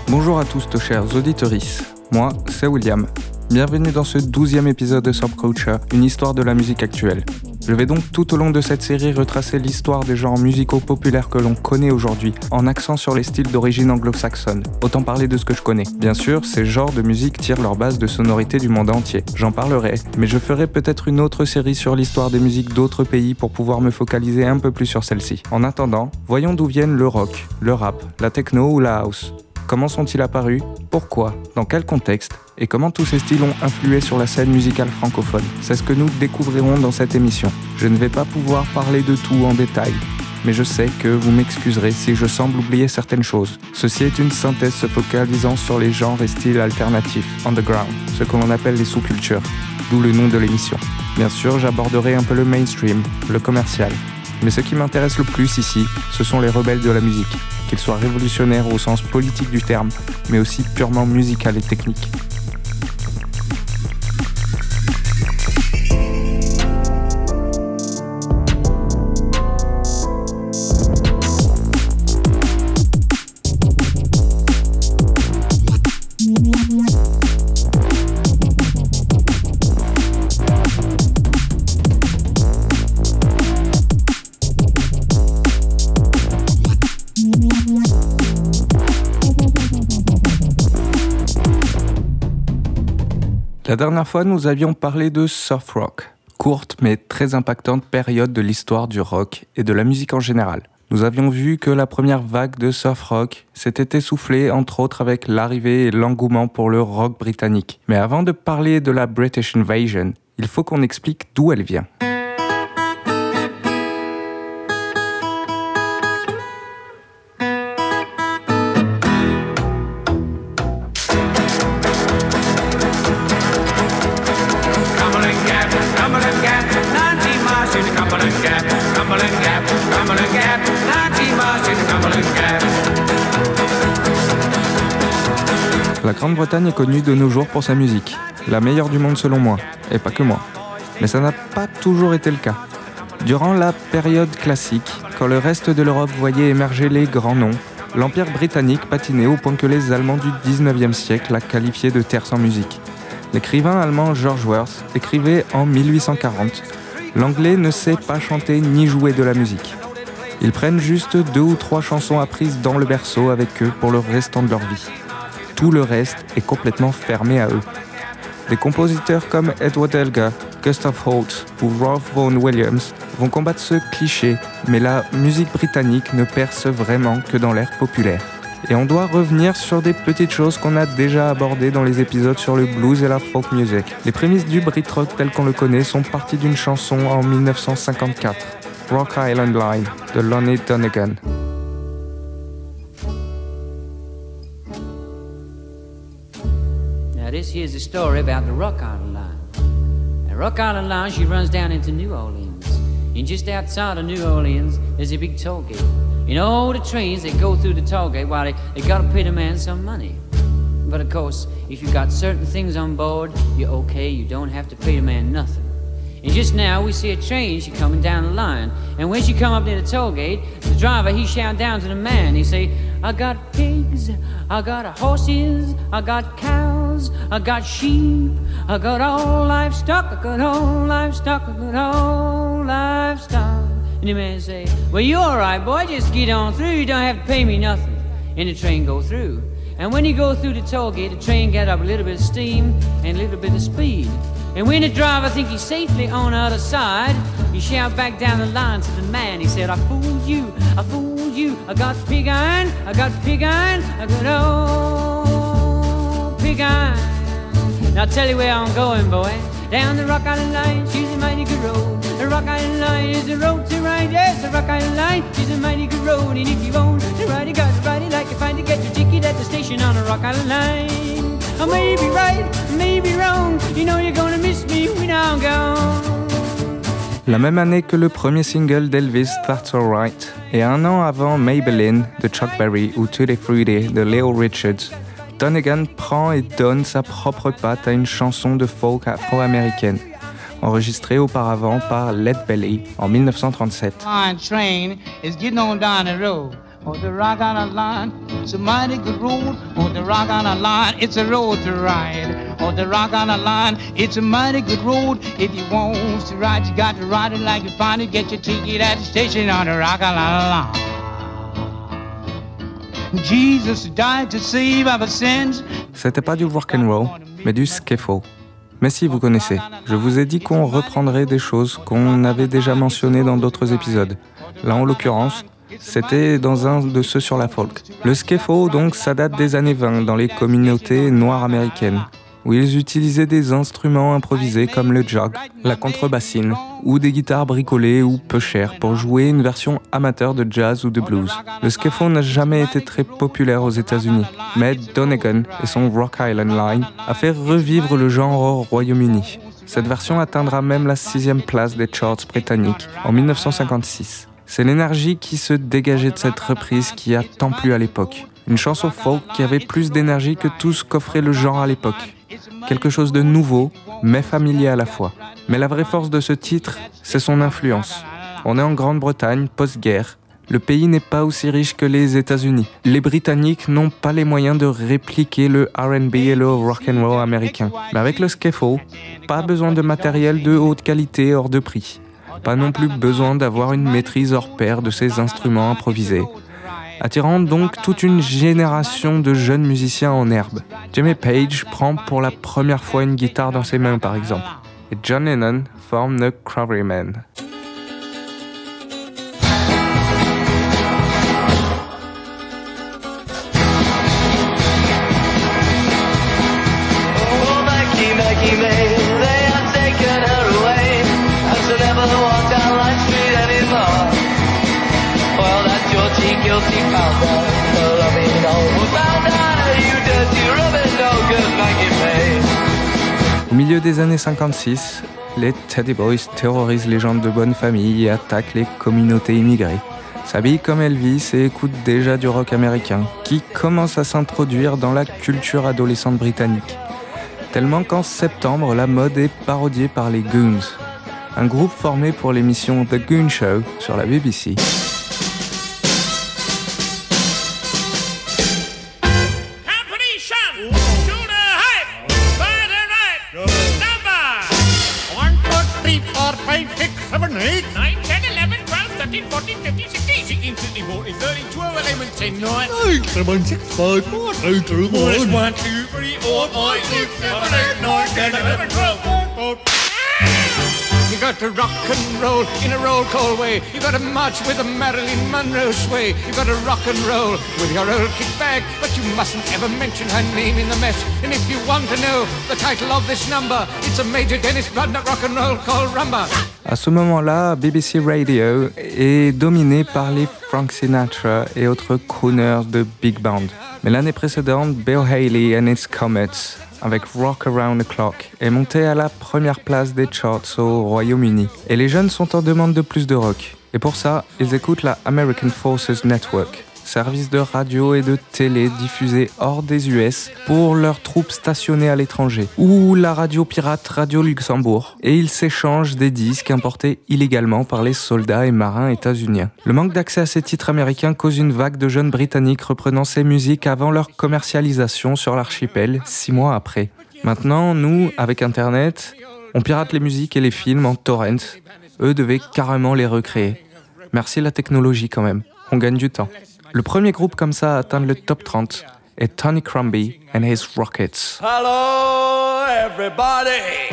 Bonjour à tous, chers auditeurs. Moi, c'est William. Bienvenue dans ce 12e épisode de Subculture, une histoire de la musique actuelle. Je vais donc tout au long de cette série retracer l'histoire des genres musicaux populaires que l'on connaît aujourd'hui, en accent sur les styles d'origine anglo-saxonne. Autant parler de ce que je connais. Bien sûr, ces genres de musique tirent leur base de sonorités du monde entier. J'en parlerai, mais je ferai peut-être une autre série sur l'histoire des musiques d'autres pays pour pouvoir me focaliser un peu plus sur celle-ci. En attendant, voyons d'où viennent le rock, le rap, la techno ou la house. Comment sont-ils apparus? Pourquoi? Dans quel contexte? Et comment tous ces styles ont influé sur la scène musicale francophone? C'est ce que nous découvrirons dans cette émission. Je ne vais pas pouvoir parler de tout en détail, mais je sais que vous m'excuserez si je semble oublier certaines choses. Ceci est une synthèse se focalisant sur les genres et styles alternatifs, underground, ce que l'on appelle les sous-cultures, d'où le nom de l'émission. Bien sûr, j'aborderai un peu le mainstream, le commercial. Mais ce qui m'intéresse le plus ici, ce sont les rebelles de la musique, qu'ils soient révolutionnaires au sens politique du terme, mais aussi purement musical et technique. La dernière fois, nous avions parlé de soft rock, courte mais très impactante période de l'histoire du rock et de la musique en général. Nous avions vu que la première vague de soft rock s'était essoufflée, entre autres avec l'arrivée et l'engouement pour le rock britannique. Mais avant de parler de la British Invasion, il faut qu'on explique d'où elle vient. La Grande-Bretagne est connue de nos jours pour sa musique, la meilleure du monde selon moi, et pas que moi. Mais ça n'a pas toujours été le cas. Durant la période classique, quand le reste de l'Europe voyait émerger les grands noms, l'Empire britannique patinait au point que les Allemands du 19e siècle la qualifiaient de terre sans musique. L'écrivain allemand George Worth écrivait en 1840 « L'anglais ne sait pas chanter ni jouer de la musique. Ils prennent juste 2 ou 3 chansons apprises dans le berceau avec eux pour le restant de leur vie. Tout le reste est complètement fermé à eux. » Des compositeurs comme Edward Elgar, Gustav Holst ou Ralph Vaughan Williams vont combattre ce cliché, mais la musique britannique ne perce vraiment que dans l'ère populaire. Et on doit revenir sur des petites choses qu'on a déjà abordées dans les épisodes sur le blues et la folk music. Les prémices du Brit rock tel qu'on le connaît sont parties d'une chanson en 1954, Rock Island Line, de Lonnie Donegan. Now this here's a story about the Rock Island Line. The Rock Island Line, she runs down into New Orleans. And just outside of New Orleans, there's a big toll gate. You know, the trains, they go through the toll gate while they gotta pay the man some money. But of course, if you got certain things on board, you're okay, you don't have to pay the man nothing. And just now, we see a train, she coming down the line. And when she come up near the toll gate, the driver, he shout down to the man. He say, I got pigs, I got horses, I got cows, I got sheep, I got all livestock, I got all livestock, I got all livestock. And the man say, well, you all right, boy, just get on through, you don't have to pay me nothing. And the train go through. And when you go through the toll gate, the train got up a little bit of steam and a little bit of speed. And when the driver think he's safely on the other side, he shout back down the line to the man. He said, I fooled you, I fooled you. I got pig iron, I got pig iron, I got old pig iron. Now I'll tell you where I'm going, boy. Down the Rock Island Line, she's a mighty good road. The Rock Island Line is the road to ride. Yes, the Rock Island Line, she's a mighty good road. And if you want to ride, you got to ride it like you find to get your ticket at the station on the Rock Island Line. I may be right, may be wrong. You know you're gonna miss me when I'm gone. La même année que le premier single d'Elvis, That's Alright, et un an avant Maybelline de Chuck Berry ou Tutti Frutti de Leo Richards, Donegan prend et donne sa propre patte à une chanson de folk afro-américaine, enregistrée auparavant par Lead Belly en 1937. Train is getting on down the road. Oh, the Rock Island Line, it's a mighty good road. Oh, the Rock Island Line, it's a road to ride. Oh, the Rock Island Line, it's a mighty good road. If you want to ride, you got to ride it like you find it. Get your ticket at the station on the Rock Island Line. Jesus died to save our sins. C'était pas du rock'n'roll, mais du skiffle. Mais si, vous connaissez. Je vous ai dit qu'on reprendrait des choses qu'on avait déjà mentionnées dans d'autres épisodes. Là, en l'occurrence, c'était dans un de ceux sur la folk. Le skiffle, donc, ça date des années 20 dans les communautés noires américaines, où ils utilisaient des instruments improvisés comme le jug, la contrebassine, ou des guitares bricolées ou peu chères pour jouer une version amateur de jazz ou de blues. Le skiffle n'a jamais été très populaire aux États-Unis, mais Donegan et son Rock Island Line a fait revivre le genre au Royaume-Uni. Cette version atteindra même la 6e place des charts britanniques en 1956. C'est l'énergie qui se dégageait de cette reprise qui a tant plu à l'époque. Une chanson folk qui avait plus d'énergie que tout ce qu'offrait le genre à l'époque. Quelque chose de nouveau, mais familier à la fois. Mais la vraie force de ce titre, c'est son influence. On est en Grande-Bretagne, post-guerre. Le pays n'est pas aussi riche que les États-Unis. Les Britanniques n'ont pas les moyens de répliquer le R&B et le rock'n'roll américain. Mais avec le skiffle, pas besoin de matériel de haute qualité hors de prix. Pas non plus besoin d'avoir une maîtrise hors pair de ces instruments improvisés. Attirant donc toute une génération de jeunes musiciens en herbe. Jimmy Page prend pour la première fois une guitare dans ses mains par exemple. Et John Lennon forme The Quarrymen. Au milieu des années 56, les Teddy Boys terrorisent les gens de bonne famille et attaquent les communautés immigrées. S'habillent comme Elvis et écoutent déjà du rock américain, qui commence à s'introduire dans la culture adolescente britannique. Tellement qu'en septembre, la mode est parodiée par les Goons, un groupe formé pour l'émission The Goon Show sur la BBC. You got to rock and roll in a roll call way. You got to march with a Marilyn Monroe sway. You got to rock and roll with your old kick bag, but you mustn't ever mention her name in the mess. And if you want to know the title of this number, it's a Major Dennis Bludner rock and roll call rumba. À ce moment-là, BBC Radio est dominé par les Frank Sinatra et autres crooners de big band. Mais l'année précédente, Bill Haley and His Comets, avec Rock Around the Clock, est monté à la première place des charts au Royaume-Uni. Et les jeunes sont en demande de plus de rock. Et pour ça, ils écoutent la American Forces Network, service de radio et de télé diffusé hors des US pour leurs troupes stationnées à l'étranger, ou la radio pirate Radio Luxembourg, et ils s'échangent des disques importés illégalement par les soldats et marins états-uniens. Le manque d'accès à ces titres américains cause une vague de jeunes britanniques reprenant ces musiques avant leur commercialisation sur l'archipel 6 mois après. Maintenant, nous, avec Internet, on pirate les musiques et les films en torrents. Eux devaient carrément les recréer. Merci la technologie quand même, on gagne du temps. Le premier groupe comme ça à atteindre le top 30 est Tony Crombie and His Rockets. Hello everybody,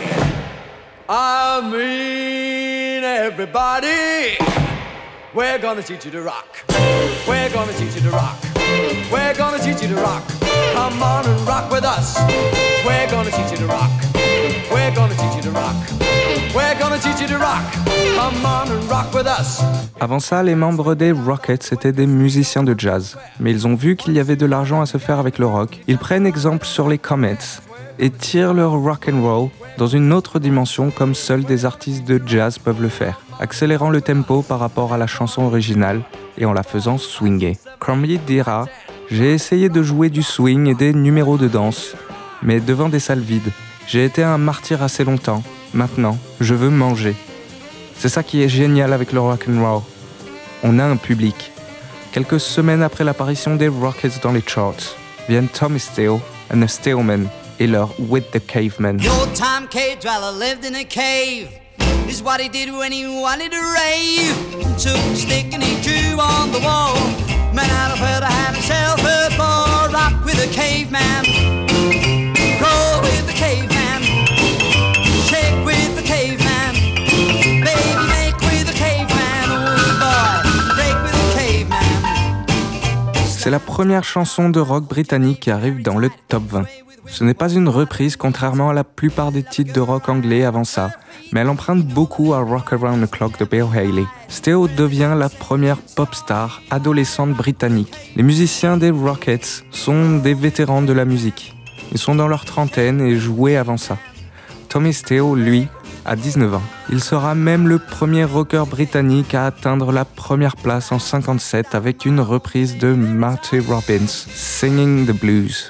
I mean everybody. We're gonna teach you to rock. We're gonna teach you to rock. We're gonna teach you to rock. Come on and rock with us. We're gonna teach you to rock. We're gonna teach you to rock. We're gonna teach you to rock. Come on and rock with us. Avant ça, les membres des Rockets étaient des musiciens de jazz. Mais ils ont vu qu'il y avait de l'argent à se faire avec le rock. Ils prennent exemple sur les Comets et tirent leur rock'n'roll dans une autre dimension comme seuls des artistes de jazz peuvent le faire, accélérant le tempo par rapport à la chanson originale et en la faisant swinger. Crombie dira « J'ai essayé de jouer du swing et des numéros de danse, mais devant des salles vides. J'ai été un martyr assez longtemps. Maintenant, je veux manger. » C'est ça qui est génial avec le rock'n'roll. On a un public. Quelques semaines après l'apparition des Rockets dans les charts, viennent Tommy Steele and the Steelmen et leur With the Cavemen. The old time cave dweller lived in a cave. This is what he did when he wanted to rave. Took a stick and he drew on the wall. Man out of her to have himself a ball. Rock with the caveman. Roll with the caveman. Shake with the caveman. Baby make with the caveman. Oh boy, break with the caveman. C'est la première chanson de rock britannique qui arrive dans le top 20. Ce n'est pas une reprise, contrairement à la plupart des titres de rock anglais avant ça, mais elle emprunte beaucoup à Rock Around the Clock de Bill Haley. Steele devient la première pop star adolescente britannique. Les musiciens des Rockets sont des vétérans de la musique. Ils sont dans leur trentaine et jouaient avant ça. Tommy Steele, lui, a 19 ans. Il sera même le premier rocker britannique à atteindre la première place en 1957 avec une reprise de Marty Robbins, Singing the Blues.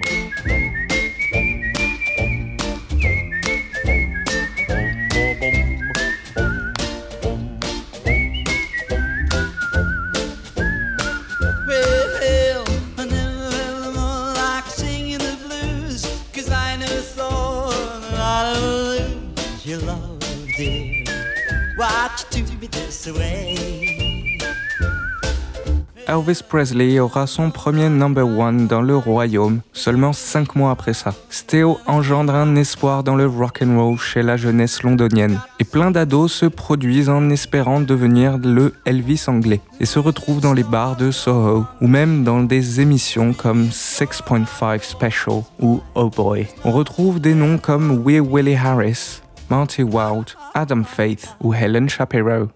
Elvis Presley aura son premier number one dans le royaume seulement 5 mois après ça. Steele engendre un espoir dans le rock'n'roll chez la jeunesse londonienne. Et plein d'ados se produisent en espérant devenir le Elvis anglais et se retrouvent dans les bars de Soho ou même dans des émissions comme 6.5 Special ou Oh Boy. On retrouve des noms comme Wee Willie Harris, Monty Wilde, Adam Faith ou Helen Shapiro.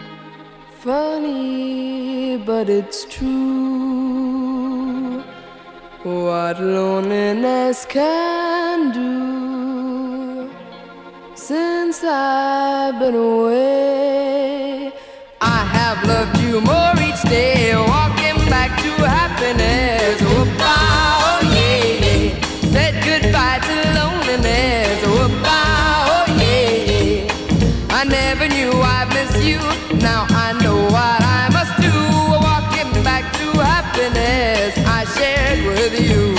Funny, but it's true what loneliness can do. Since I've been away, I have loved you more each day, walking back to happiness. Oh, yeah, said goodbye to loneliness. Oh, yeah, I never knew I'd miss you. Now I know what I must do. Walking back to happiness I shared with you.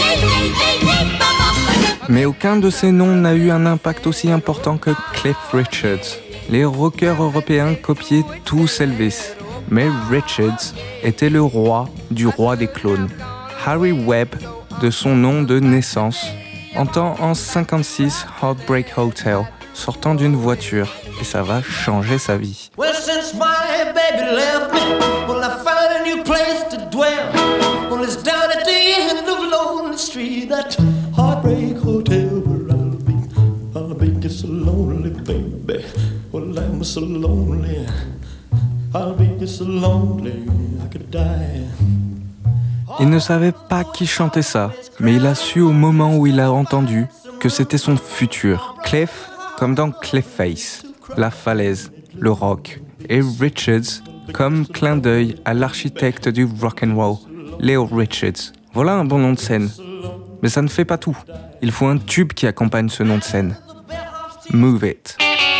Mais aucun de ces noms n'a eu un impact aussi important que Cliff Richards. Les rockers européens copiaient tous Elvis, mais Richards était le roi du roi des clones. Harry Webb, de son nom de naissance, entend en 1956 Heartbreak Hotel, sortant d'une voiture, et ça va changer sa vie. Well, since my baby left me, well, I found a new place to dwell. Well, it's down at the end of Lonely Street, that Heartbreak Hotel where I'll be just so lonely, baby. Well, I'm so lonely, I'll be just so lonely, I could die. Il ne savait pas qui chantait ça, mais il a su au moment où il a entendu que c'était son futur. Cliff, comme dans Cliff-Face, la falaise, le rock, et Richards, comme clin d'œil à l'architecte du rock'n'roll, Leo Richards. Voilà un bon nom de scène. Mais ça ne fait pas tout. Il faut un tube qui accompagne ce nom de scène. Move It.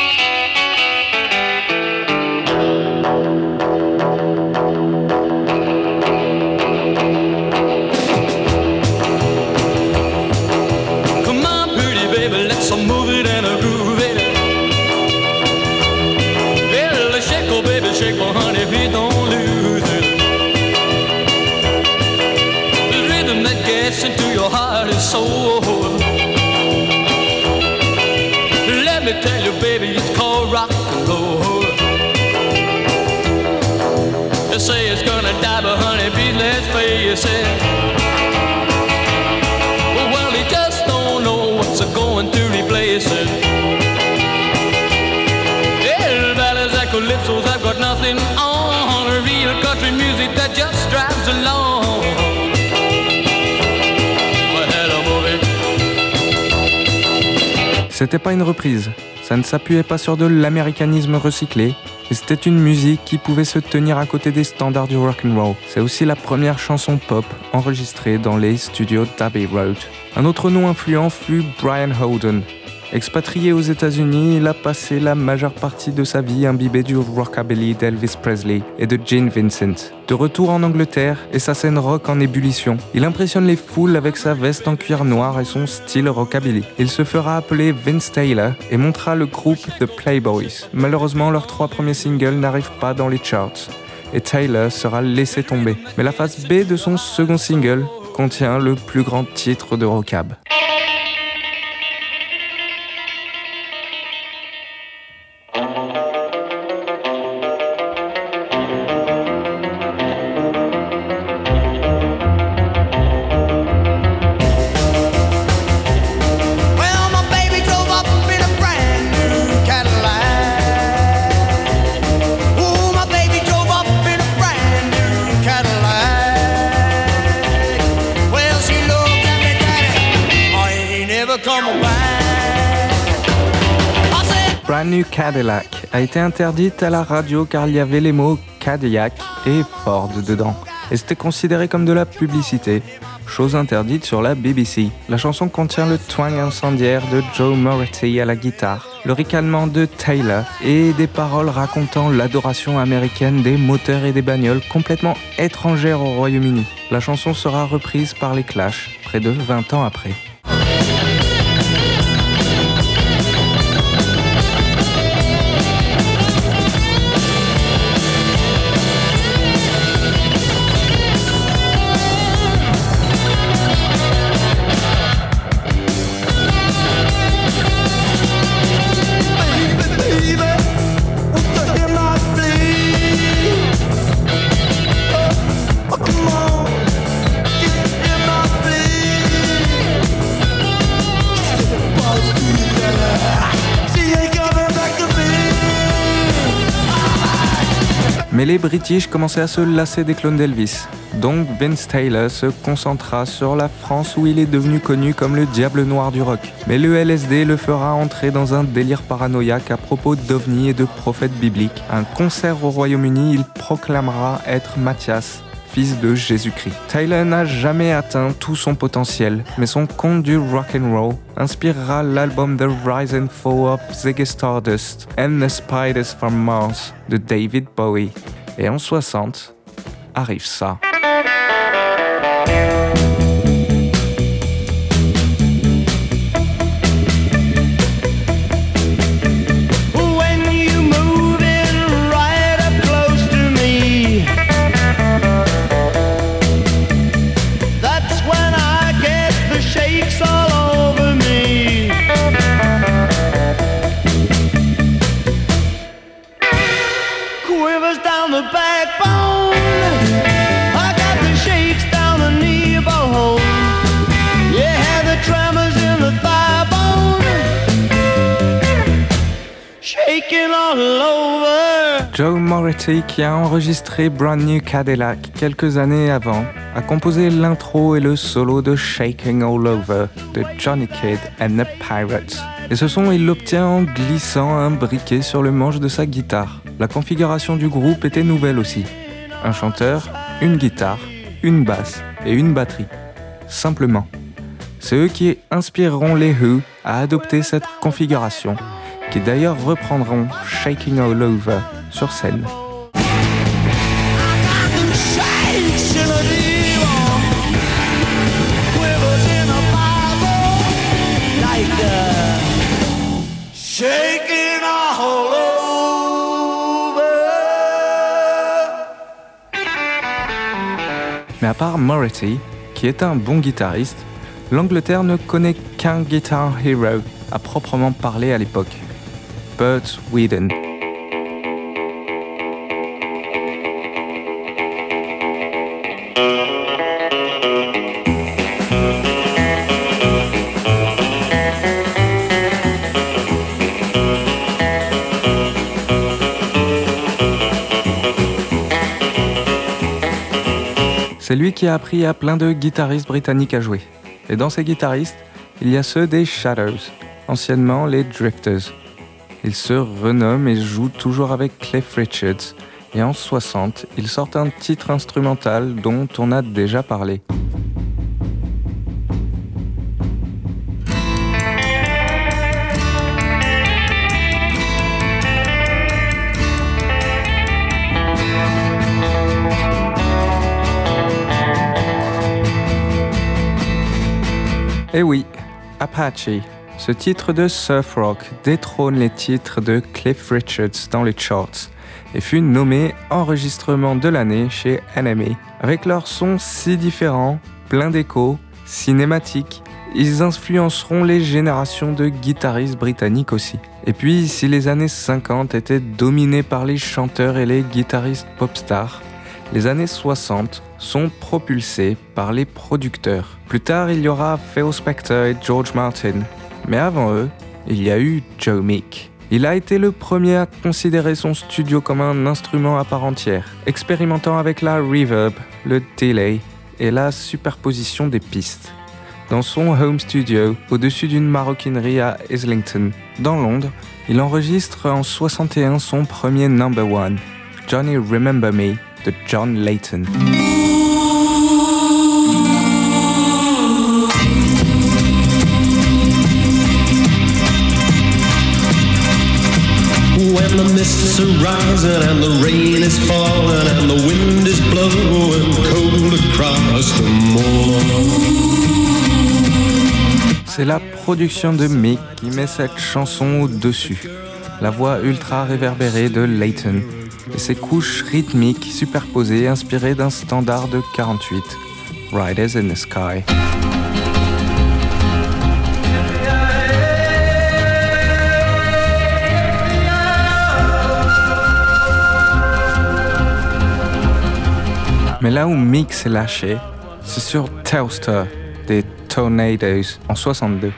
Into your heart and soul. Let me tell you, baby, it's called rock and roll. They say it's gonna die, but honey, please let's face it. Well, they just don't know what's going to replace it. Yeah, ballads and calypsos, I've got nothing on. Real country music that just drives along. C'était pas une reprise, ça ne s'appuyait pas sur de l'américanisme recyclé, et c'était une musique qui pouvait se tenir à côté des standards du rock'n'roll. C'est aussi la première chanson pop enregistrée dans les studios d'Abbey Road. Un autre nom influent fut Brian Holden. Expatrié aux États-Unis, il a passé la majeure partie de sa vie imbibé du rockabilly d'Elvis Presley et de Gene Vincent. De retour en Angleterre et sa scène rock en ébullition, il impressionne les foules avec sa veste en cuir noir et son style rockabilly. Il se fera appeler Vince Taylor et montera le groupe The Playboys. Malheureusement, leurs 3 premiers singles n'arrivent pas dans les charts et Taylor sera laissé tomber. Mais la face B de son second single contient le plus grand titre de rockab. Brand New Cadillac a été interdite à la radio car il y avait les mots Cadillac et Ford dedans. Et c'était considéré comme de la publicité, chose interdite sur la BBC. La chanson contient le twang incendiaire de Joe Moretti à la guitare, le ricanement de Taylor et des paroles racontant l'adoration américaine des moteurs et des bagnoles complètement étrangères au Royaume-Uni. La chanson sera reprise par les Clash près de 20 ans après. Mais les British commençaient à se lasser des clones d'Elvis. Donc Vince Taylor se concentra sur la France où il est devenu connu comme le diable noir du rock. Mais le LSD le fera entrer dans un délire paranoïaque à propos d'ovnis et de prophètes bibliques. À un concert au Royaume-Uni, il proclamera être Matthias, fils de Jésus-Christ. Taylor n'a jamais atteint tout son potentiel, mais son conte du rock'n'roll inspirera l'album The Rise and Fall of Ziggy Stardust and the Spiders from Mars de David Bowie. Et en 60, arrive ça. Joe Moretti, qui a enregistré Brand New Cadillac quelques années avant, a composé l'intro et le solo de Shaking All Over de Johnny Kidd and the Pirates. Et ce son, il l'obtient en glissant un briquet sur le manche de sa guitare. La configuration du groupe était nouvelle aussi. Un chanteur, une guitare, une basse et une batterie. Simplement. C'est eux qui inspireront les Who à adopter cette configuration, qui d'ailleurs reprendront Shaking All Over sur scène. Mais à part Moretti, qui est un bon guitariste, l'Angleterre ne connaît qu'un guitar hero à proprement parler à l'époque, Bert Weedon. C'est lui qui a appris à plein de guitaristes britanniques à jouer. Et dans ces guitaristes, il y a ceux des Shadows, anciennement les Drifters. Ils se renomment et jouent toujours avec Cliff Richards. Et en 60, ils sortent un titre instrumental dont on a déjà parlé. Eh oui, Apache. Ce titre de surf rock détrône les titres de Cliff Richards dans les charts et fut nommé enregistrement de l'année chez NME. Avec leurs sons si différents, pleins d'échos, cinématiques, ils influenceront les générations de guitaristes britanniques aussi. Et puis, si les années 50 étaient dominées par les chanteurs et les guitaristes pop-stars, les années 60 sont propulsées par les producteurs. Plus tard, il y aura Phil Spector et George Martin. Mais avant eux, il y a eu Joe Meek. Il a été le premier à considérer son studio comme un instrument à part entière, expérimentant avec la reverb, le delay et la superposition des pistes. Dans son home studio, au-dessus d'une maroquinerie à Islington, dans Londres, il enregistre en 61 son premier number one, Johnny Remember Me, de John Leyton. When the mists are rising and the rain is falling and the wind is blowing cold across the moor. C'est la production de Mick qui met cette chanson au-dessus. La voix ultra réverbérée de Leyton et ses couches rythmiques superposées inspirées d'un standard de 48, Riders in the Sky. Mais là où Mick s'est lâché, c'est sur Telstar des Tornadoes en 62.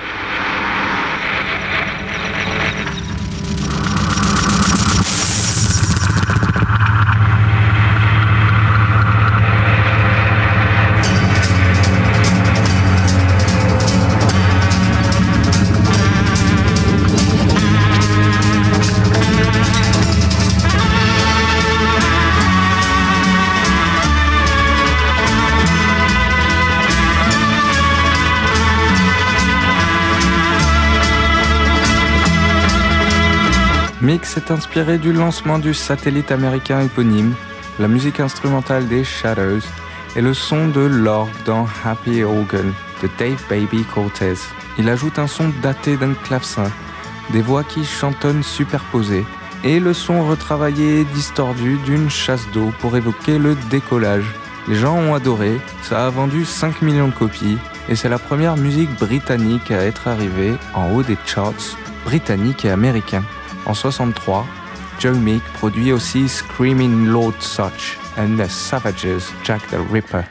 Mick s'est inspiré du lancement du satellite américain éponyme, la musique instrumentale des Shadows et le son de l'orgue dans Happy Organ de Dave Baby Cortez. Il ajoute un son daté d'un clavecin, des voix qui chantonnent superposées et le son retravaillé et distordu d'une chasse d'eau pour évoquer le décollage. Les gens ont adoré, ça a vendu 5 millions de copies et c'est la première musique britannique à être arrivée en haut des charts britanniques et américains. En 63, Joe Meek produit aussi Screaming Lord Sutch and the Savages, Jack the Ripper.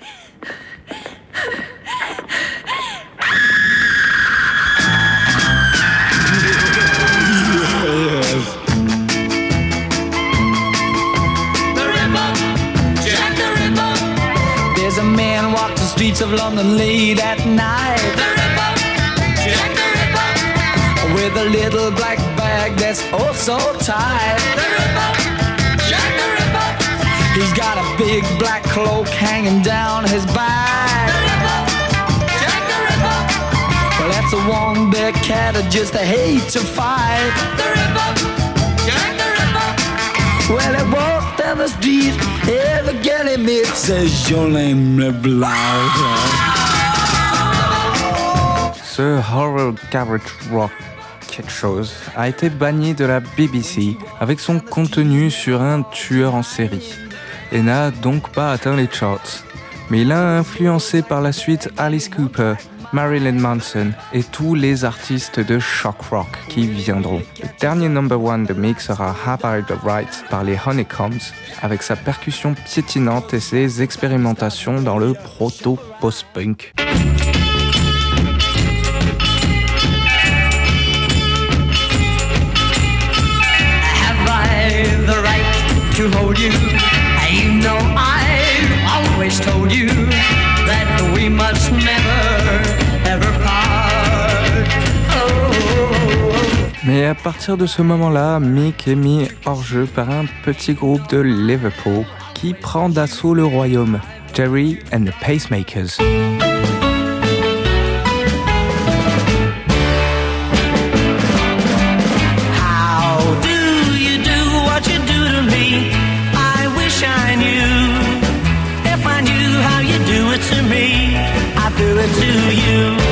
There's a man walks the streets of London late at night. The Ripper, Jack the Ripper, with a little black bag that's oh so tight. The Ripper, Jack the Ripper, he's got a big black cloak hanging down his back. The Ripper, Jack the Ripper, well that's a one big cat that just hate to fight. The Ripper, Jack the Ripper, well it walks down the street, every girl he meets says your name loud. Ce horror garage rock quelque chose a été banni de la BBC avec son contenu sur un tueur en série et n'a donc pas atteint les charts. Mais il a influencé par la suite Alice Cooper, Marilyn Manson et tous les artistes de shock rock qui viendront. Le dernier number one de Mick sera Have I the Right par les Honeycombs avec sa percussion piétinante et ses expérimentations dans le proto-post-punk. The right to hold you. You know I've always told you that we must never ever part. Oh. Mais à partir de ce moment-là, Mick est mis hors jeu par un petit groupe de Liverpool qui prend d'assaut le royaume, Jerry and the Pacemakers. To me, I do it to you.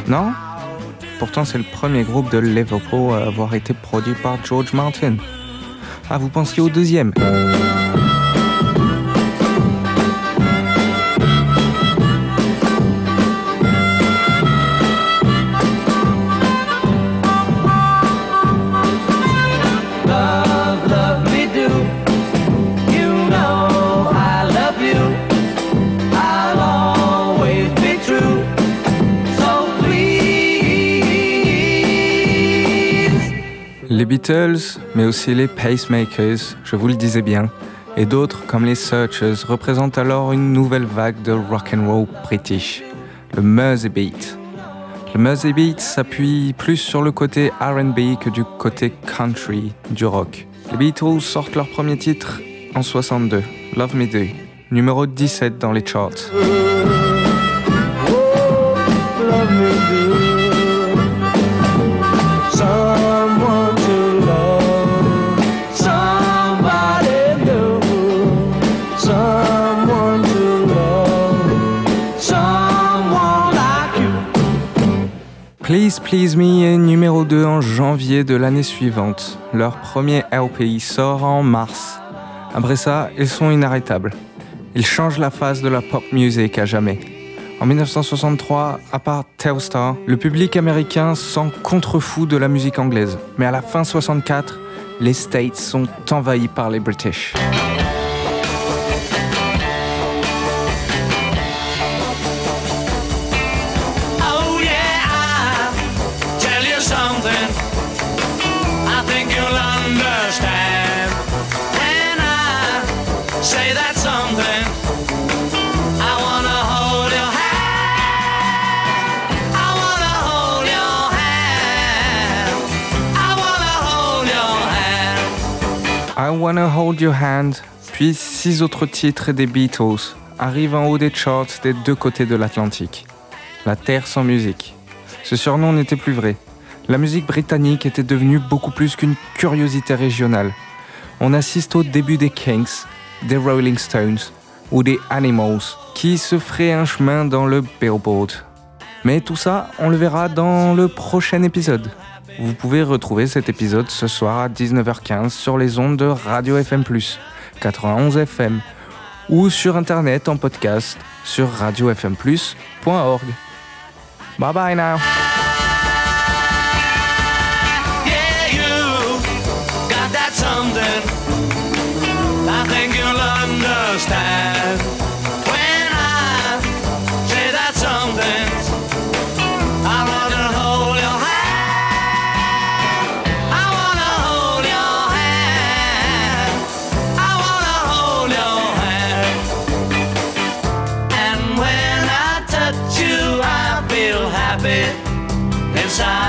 Non ? Pourtant, c'est le premier groupe de Liverpool à avoir été produit par George Martin. Ah, vous pensiez au deuxième ? Les Beatles, mais aussi les Pacemakers, je vous le disais bien, et d'autres comme les Searchers représentent alors une nouvelle vague de rock'n'roll british, le Mersey Beat. Le Mersey Beat s'appuie plus sur le côté R&B que du côté country du rock. Les Beatles sortent leur premier titre en 62, Love Me Do, numéro 17 dans les charts. Love me do. Someone to love, somebody new. Someone to love, someone like you. Please Please Me est numéro 2 en janvier de l'année suivante. Leur premier LP sort en mars. Après ça, ils sont inarrêtables. Ils changent la face de la pop music à jamais. En 1963, à part Telstar, le public américain s'en contrefout de la musique anglaise. Mais à la fin 64, les States sont envahis par les British. Oh yeah, I'll tell you something I think you'll understand when I say that something. I wanna hold your hand, I wanna hold your hand, I wanna hold your hand. I Wanna Hold Your Hand, puis 6 autres titres des Beatles arrivent en haut des charts des deux côtés de l'Atlantique. La terre sans musique. Ce surnom n'était plus vrai. La musique britannique était devenue beaucoup plus qu'une curiosité régionale. On assiste au début des Kinks, des Rolling Stones ou des Animals qui se feraient un chemin dans le Billboard. Mais tout ça, on le verra dans le prochain épisode. Vous pouvez retrouver cet épisode ce soir à 19h15 sur les ondes de Radio FM+, 91 FM, ou sur internet en podcast sur radiofmplus.org. Bye bye now. Yeah, you got that something I think you'll understand when I say that something. I wanna hold your hand, I wanna hold your hand, I wanna hold your hand. And when I touch you, I feel happy inside.